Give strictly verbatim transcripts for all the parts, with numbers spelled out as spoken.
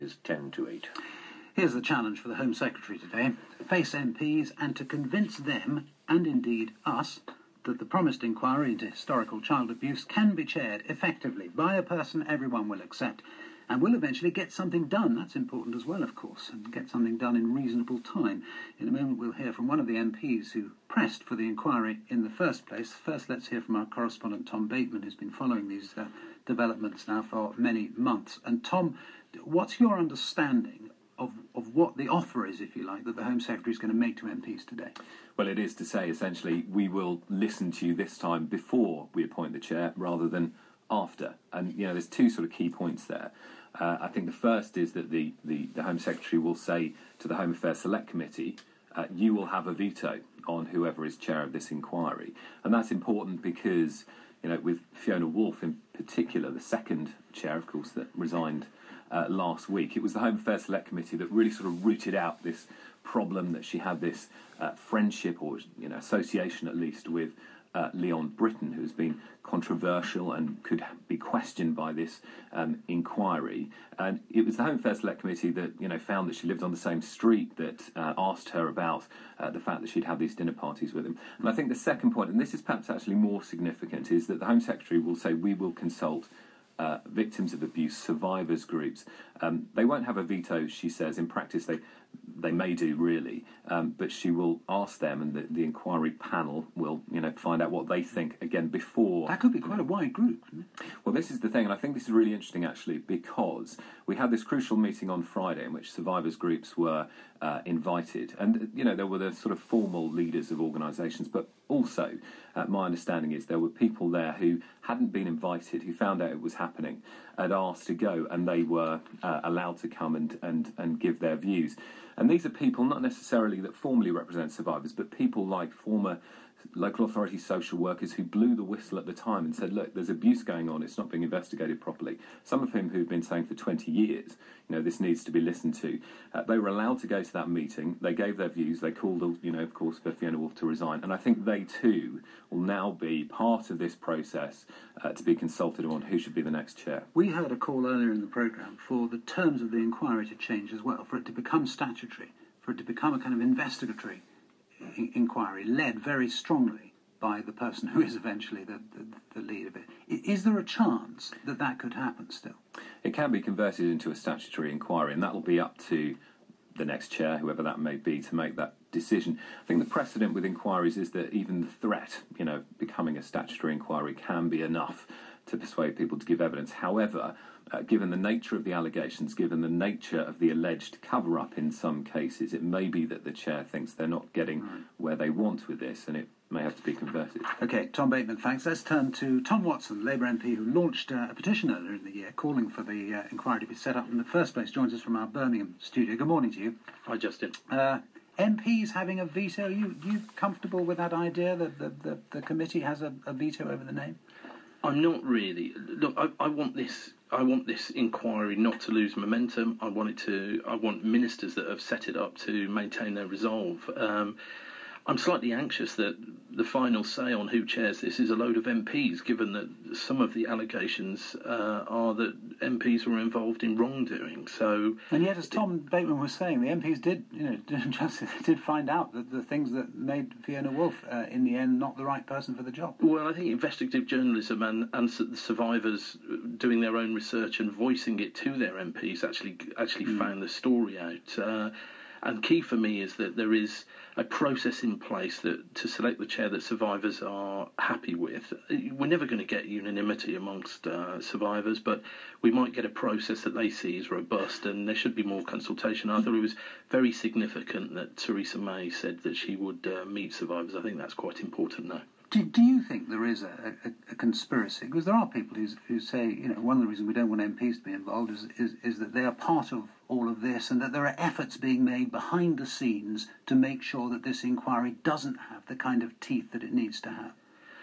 is ten to eight. Here's the challenge for the Home Secretary today: face M Ps and to convince them, and indeed us, that the promised inquiry into historical child abuse can be chaired effectively by a person everyone will accept, and will eventually get something done. That's important as well, of course, and get something done in reasonable time. In a moment we'll hear from one of the M Ps who pressed for the inquiry in the first place. First, let's hear from our correspondent Tom Bateman, who's been following these uh, developments now for many months. And Tom, what's your understanding of, of what the offer is, if you like, that the Home Secretary is going to make to M Ps today? Well, it is to say, essentially, we will listen to you this time before we appoint the chair rather than after. And, you know, there's two sort of key points there. Uh, I think the first is that the, the, the Home Secretary will say to the Home Affairs Select Committee, uh, you will have a veto on whoever is chair of this inquiry. And that's important because, you know, with Fiona Woolf in particular, the second chair, of course, that resigned uh, last week, it was the Home Affairs Select Committee that really sort of rooted out this problem that she had this uh, friendship or, you know, association at least with Uh, Leon Britton, who's been controversial and could be questioned by this um, inquiry. And it was the Home Affairs Select Committee that, you know, found that she lived on the same street, that uh, asked her about uh, the fact that she'd had these dinner parties with him. And I think the second point, and this is perhaps actually more significant, is that the Home Secretary will say we will consult uh, victims of abuse, survivors groups. Um, they won't have a veto, she says. In practice, they they may do, really, um, but she will ask them, and the, the inquiry panel will, you know, find out what they think, again, before... That could be quite a wide group, couldn't it? Well, this is the thing, and I think this is really interesting, actually, because we had this crucial meeting on Friday in which survivors groups were uh, invited, and, you know, there were the sort of formal leaders of organisations, but also, uh, my understanding is there were people there who hadn't been invited, who found out it was happening, had asked to go, and they were uh, allowed to come and, and, and give their views. And these are people not necessarily that formally represent survivors, but people like former local authority social workers who blew the whistle at the time and said, look, there's abuse going on, it's not being investigated properly. Some of whom who've been saying for twenty years, you know, this needs to be listened to. Uh, they were allowed to go to that meeting, they gave their views, they called, you know, of course, for Fiona Woolf to resign. And I think they too will now be part of this process uh, to be consulted on who should be the next chair. We heard a call earlier in the programme for the terms of the inquiry to change as well, for it to become statutory, for it to become a kind of investigatory in- inquiry led very strongly by the person who is eventually the, the, the lead of it. Is there a chance that that could happen still? It can be converted into a statutory inquiry, and that will be up to the next chair, whoever that may be, to make that decision. I think the precedent with inquiries is that even the threat, you know, becoming a statutory inquiry can be enough to persuade people to give evidence. However, uh, given the nature of the allegations, given the nature of the alleged cover-up in some cases, it may be that the chair thinks they're not getting right where they want with this, and it may have to be converted. OK, Tom Bateman, thanks. Let's turn to Tom Watson, Labour M P, who launched uh, a petition earlier in the year calling for the uh, inquiry to be set up in the first place. Joins us from our Birmingham studio. Good morning to you. Hi, Justin. Uh, M Ps having a veto, you you comfortable with that idea that the, the, the committee has a, a veto over the name? I'm not really. Look, I, I want this. I want this inquiry not to lose momentum. I want it to. I want ministers that have set it up to maintain their resolve. Um, I'm slightly anxious that the final say on who chairs this is a load of M Ps, given that some of the allegations uh, are that M Ps were involved in wrongdoing. So, and yet, as Tom Bateman was saying, the M Ps did, you know, just did find out that the things that made Fiona Woolf, uh, in the end, not the right person for the job. Well, I think investigative journalism and, and the survivors doing their own research and voicing it to their M Ps actually actually mm. found the story out. Uh, And key for me is that there is a process in place that to select the chair that survivors are happy with. We're never going to get unanimity amongst uh, survivors, but we might get a process that they see as robust, and there should be more consultation. I thought it was very significant that Theresa May said that she would uh, meet survivors. I think that's quite important now. Do, do you think there is a, a, a conspiracy? Because there are people who, who say, you know, one of the reasons we don't want M Ps to be involved is, is, is that they are part of all of this, and that there are efforts being made behind the scenes to make sure that this inquiry doesn't have the kind of teeth that it needs to have.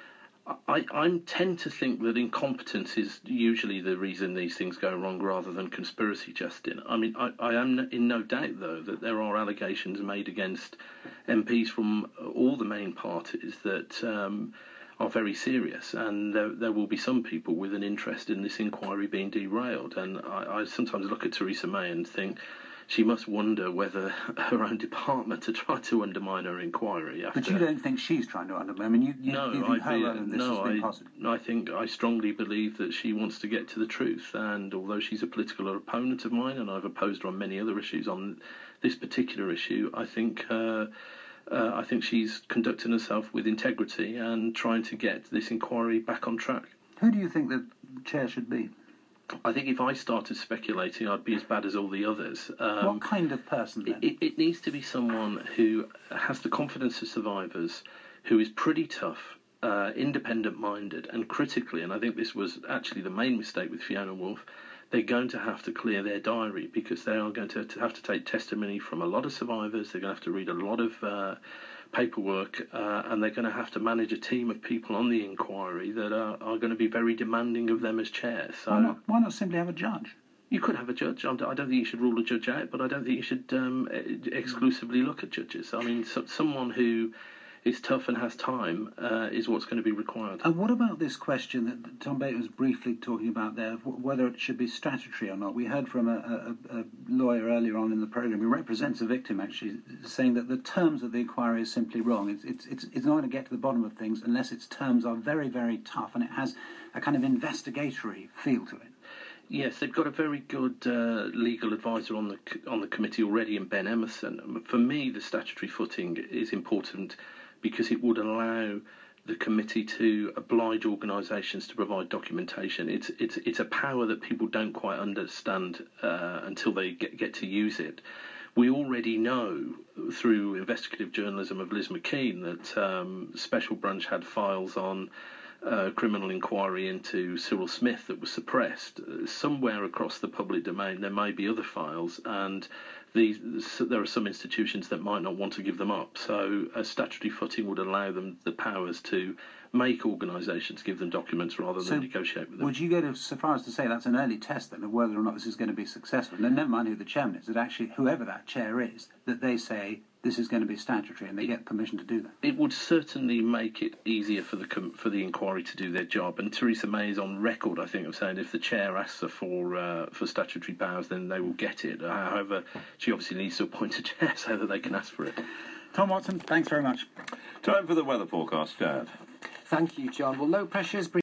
I, I tend to think that incompetence is usually the reason these things go wrong rather than conspiracy, Justin. I mean, I, I am in no doubt, though, that there are allegations made against M Ps from all the main parties that um, are very serious, and there, there will be some people with an interest in this inquiry being derailed. And I, I sometimes look at Theresa May and think she must wonder whether her own department to try to undermine her inquiry. After... But you don't think she's trying to undermine? I mean, you, you, no, you think I, her own this no, has been I, possible? I think I strongly believe that she wants to get to the truth. And although she's a political opponent of mine, and I've opposed her on many other issues, on this particular issue, I think. Uh, Uh, I think she's conducting herself with integrity and trying to get this inquiry back on track. Who do you think the chair should be? I think if I started speculating, I'd be as bad as all the others. Um, what kind of person, then? It, it needs to be someone who has the confidence of survivors, who is pretty tough, uh, independent-minded, and critically, and I think this was actually the main mistake with Fiona Woolf, they're going to have to clear their diary because they are going to, to have to take testimony from a lot of survivors. They're going to have to read a lot of uh, paperwork, uh, and they're going to have to manage a team of people on the inquiry that are, are going to be very demanding of them as chair. So why not, why not simply have a judge? You could have a judge. I don't think you should rule a judge out, but I don't think you should um, exclusively look at judges. I mean, so, someone who is tough and has time uh, is what's going to be required. And what about this question that Tom Bateman was briefly talking about there, of whether it should be statutory or not? We heard from a, a, a lawyer earlier on in the programme who represents a victim, actually, saying that the terms of the inquiry is simply wrong. It's, it's, it's, it's not going to get to the bottom of things unless its terms are very, very tough and it has a kind of investigatory feel to it. Yes, they've got a very good uh, legal advisor on the on the committee already in Ben Emerson. For me, the statutory footing is important because it would allow the committee to oblige organisations to provide documentation. It's it's it's a power that people don't quite understand uh, until they get, get to use it. We already know through investigative journalism of Liz McKean that um, Special Branch had files on Uh, criminal inquiry into Cyril Smith that was suppressed. Uh, somewhere across the public domain there may be other files, and these, there are some institutions that might not want to give them up. So a statutory footing would allow them the powers to make organisations give them documents rather than so negotiate with them. Would you go to, so far as to say that's an early test then of whether or not this is going to be successful? And never mind who the chairman is, that actually whoever that chair is, that they say this is going to be statutory and they get permission to do that? It would certainly make it easier for the com- for the inquiry to do their job. And Theresa May is on record, I think, of saying if the chair asks her for uh, for statutory powers, then they will get it. However, she obviously needs to appoint a chair so that they can ask for it. Tom Watson, thanks very much. Time for the weather forecast, Gav. Thank you, John. Well, low pressures